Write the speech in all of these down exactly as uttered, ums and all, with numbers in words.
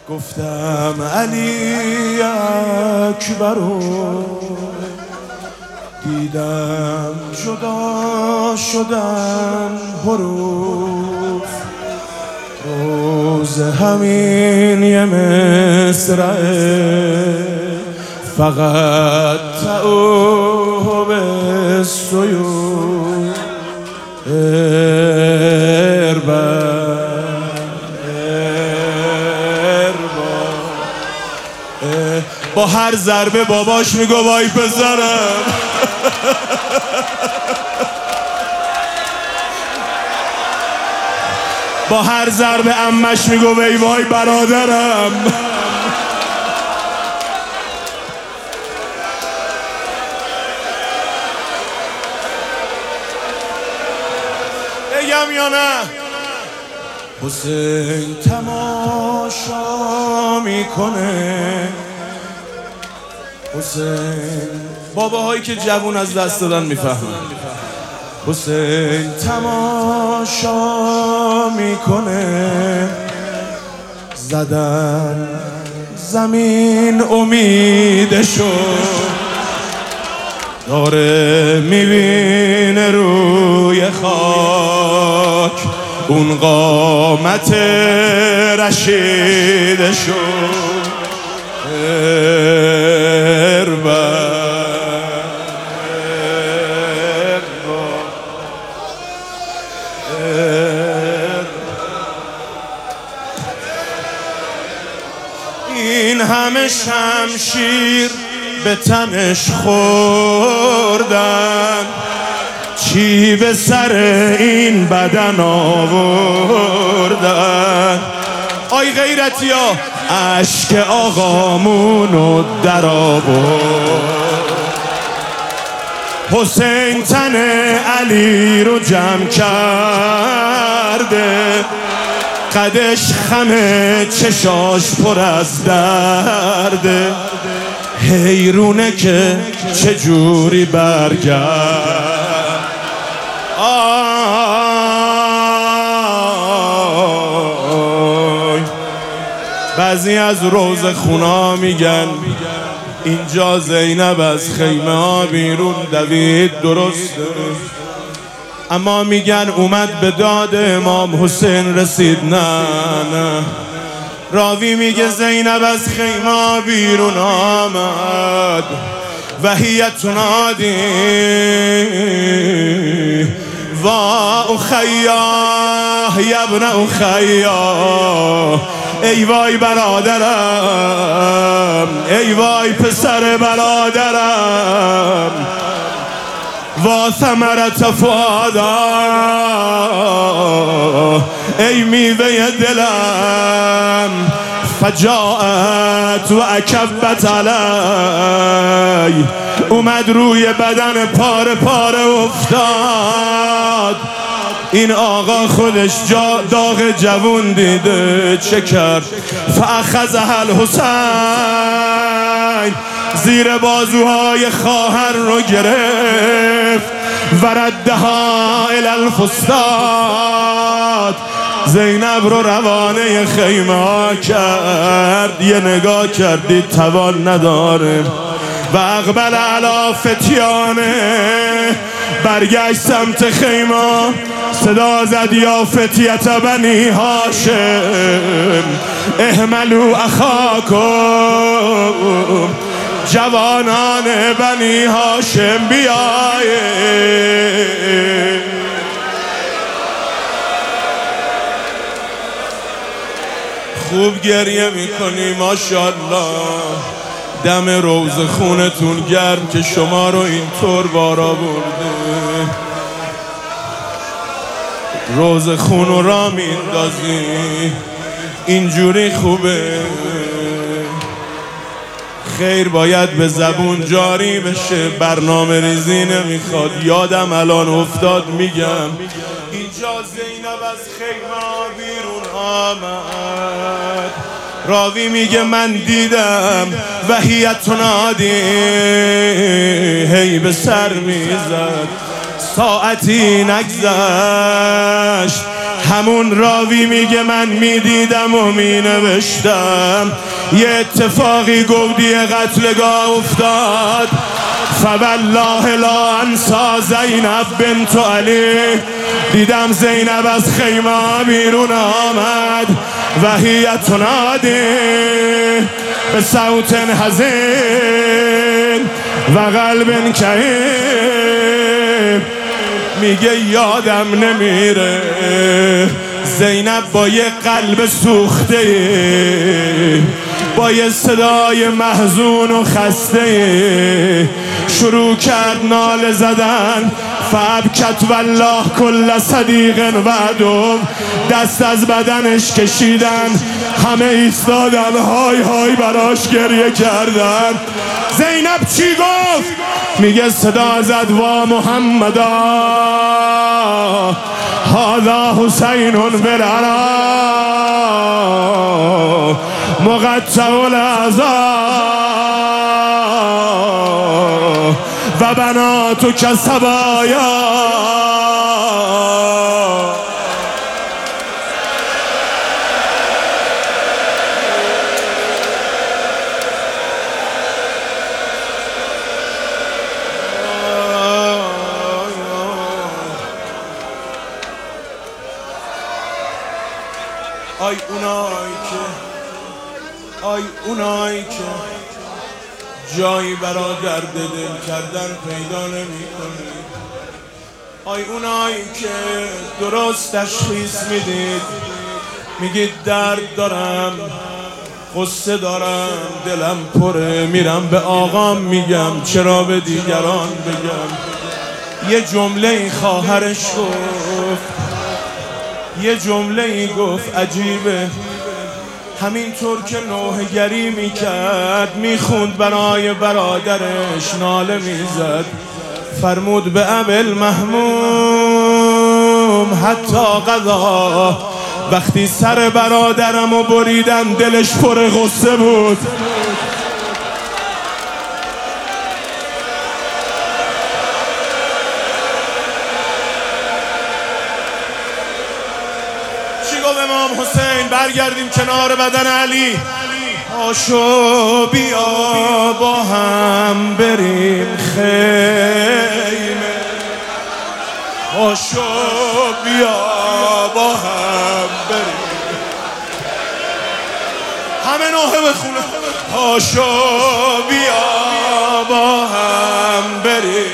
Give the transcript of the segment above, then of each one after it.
گفتم علی اکبرو، دیدم جدا شدن حروف، روز همین یه مصرعه، فقط تعوه به سیوف اربن با هر ضربه باباش میگو وای پسرم. با هر ضربه عمش میگو وای وای برادرم. بگم یا نه؟ حسین تماشا میکنه، حسین باباهایی که جوون از دست دادن میفهمن. حسین تماشا میکنه، زدن زمین امیدشو داره، میبینه روی خاک اون قامت رشیدشو این همه شمشیر به تنش خوردن، چی به سر این بدن آوردن؟ آی غیرتی ها اشک آقامونو در آورد. حسین تن علی رو جمع کرده، قدش خمه چشاش پر از درده، حیرونه که چجوری برگرد. آی بعضی از روز خونا میگن اینجا زینب از خیمه ها بیرون دوید، درسته، اما میگن اومد به داد امام حسین رسید، نه نه. راوی میگه زینب از خیمه بیرون آمد و هی تنادی و اخیا یا ابن اخیا، ای وای برادرم، ای وای پسر برادرم، و ثمرت فؤادا، ای میوه دلم، فجاءت و اکبت علی، اومد روی بدن پاره پاره افتاد. این آقا خودش جا داغ جوون دیده، چه کرد؟ فاخذها الحسین، زیر بازوهای خواهر رو گرفت و ردها الی الفستاد، زینب رو روانه خیمه ها کرد. یه نگاه کردید توان نداره و اقبل علی فتیانه، برگشت سمت خیمه، صدا زد یا فتیت بنی هاشم احملوا اخاکم، جوانان بنی هاشم بیایید. خوب گریه میکنی ماشاءالله، دم روز خونتون گرم که شما رو اینطور بارا برده. روز خون را میندازی اینجوری خوبه، خیر باید به زبون جاری بشه، برنامه ریزی نمیخواد. یادم الان افتاد میگم، اینجا زینب از خیمه بیرون آمد. راوی میگه من دیدم و هی تنادی، هی به سر میزد، ساعتی نگذشت همون راوی میگه من میدیدم و مینوشتم یه اتفاقی گودی قتلگاه افتاد. فوالله لا انسا زینب بنت علی، دیدم زینب از خیمه بیرون آمد و هی تنادی به صوت حزین و قلب کئیب، میگه یادم نمیره زینب با یه قلب سوخته با یه صدای محزون و خسته شروع کرد ناله زدن. فابکت والله کل صدیق و عدو، دست از بدنش کشیدن، همه ایستادن های های براش گریه کردن. زینب چی گفت؟ میگه صدا زد وا محمدا هذا حسین بالعرا مقطع الاعضاء و بناتک صبایا. آی اونایی که آی اونایی که جایی برا درد دل کردن پیدا نمی کنی، آی اونایی که درست تشخیص میدید، میگید درد دارم، قصه دارم، دلم پره، میرم به آقام میگم، چرا به دیگران بگم. یه جمله خواهرش گفت، یه جمله ای گفت عجیبه، همینطور که نوحه گری میکرد میخوند برای برادرش ناله میزد. فرمود به ابل محموم حتی قضا، وقتی سر برادرمو بریدن دلش پر غصه بود. امام حسین برگردیم کنار بدن علی. آشو بیا با هم بریم خیمه، آشو بیا با هم بریم، همه نوحه بخونه. آشو بیا با هم بریم،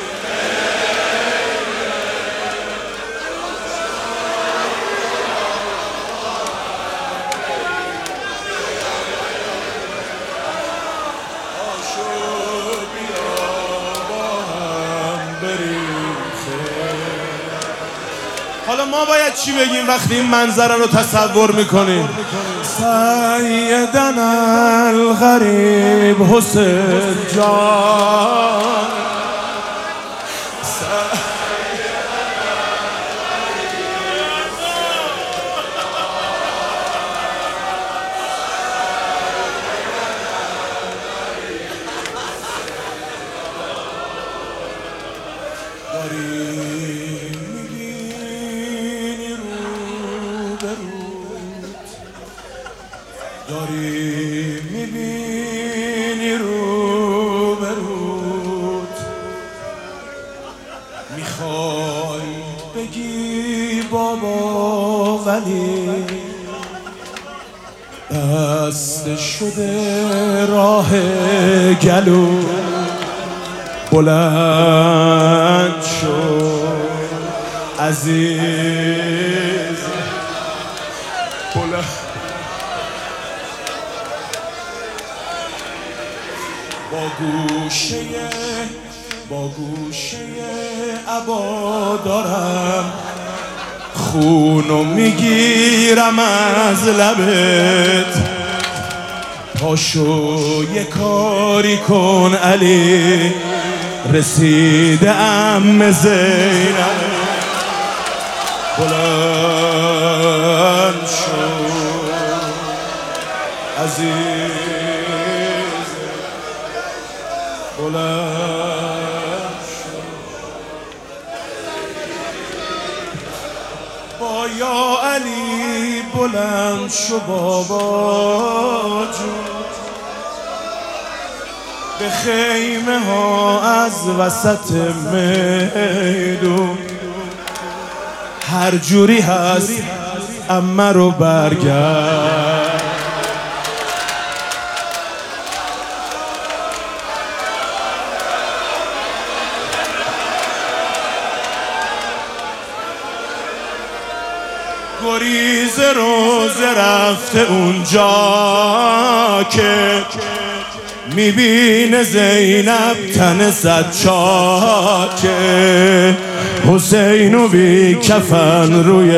حالا ما باید چی بگیم وقتی این منظره رو تصور میکنیم؟ سیدنا الغریب حسین جان، داری میبینی رو برود، میخوای بگی بابا ولی بسته شده راه گلو، بلند شد عزیز بلند با گوشه با گوشه عبا دارم خونو میگیرم از لبت. پاشو یه کاری کن علی، رسیده ام زینب، بلند شو عزیز بلند شو. با یا علی بلند شو بابا جون، به خیمه ها از وسط میدون، هر جوری هست عمه رو برگرد. گریز روز رفته اونجا که میبینه زینب تن صد چاکه، حسینو بی کفن روی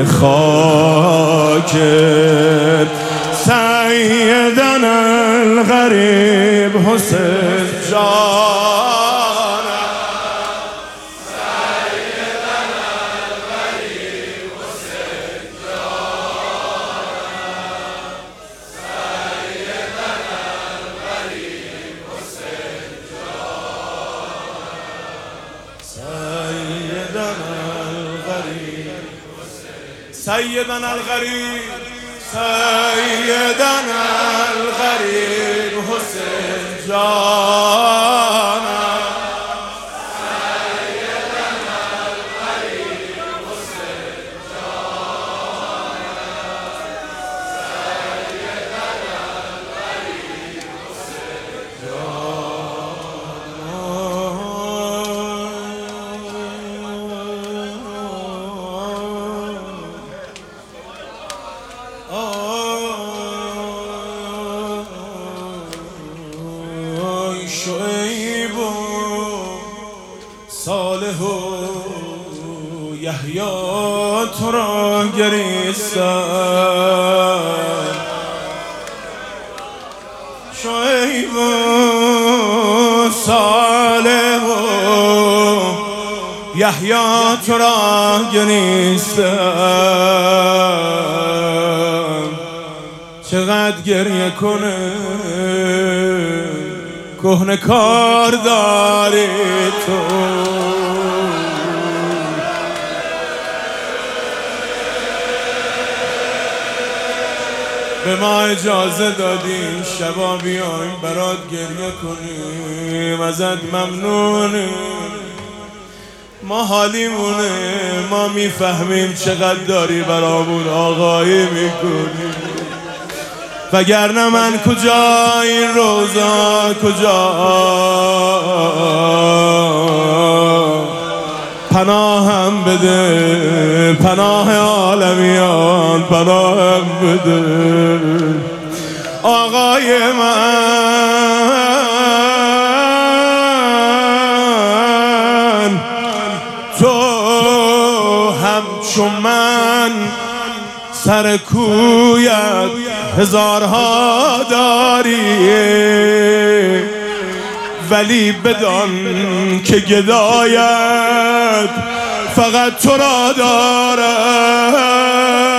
خاکه. سیدنا الغریب حسین جان، سیدنا الغریب سیدنا الغریب حسین جانم، سیدنا الغریب حسین شعیب و صالح و یحیی تو را گریستند، شعیب و صالح و یحیی تو را گریستند. چقدر گریه کنه کهنه کار داری تو، به ما اجازه دادیم شبا بیایم برات گریه کنیم، ازت ممنونیم. ما حالیمونه، ما میفهمیم چقدر داری برامون آقایی میکنی، وگرنه من کجا این روزا کجا، پناهم بده پناه عالمیان پناهم بده آقای من. تو همچون من سر کویت هزارها داری، ولی بدان که گدایت فقط تو را دارد.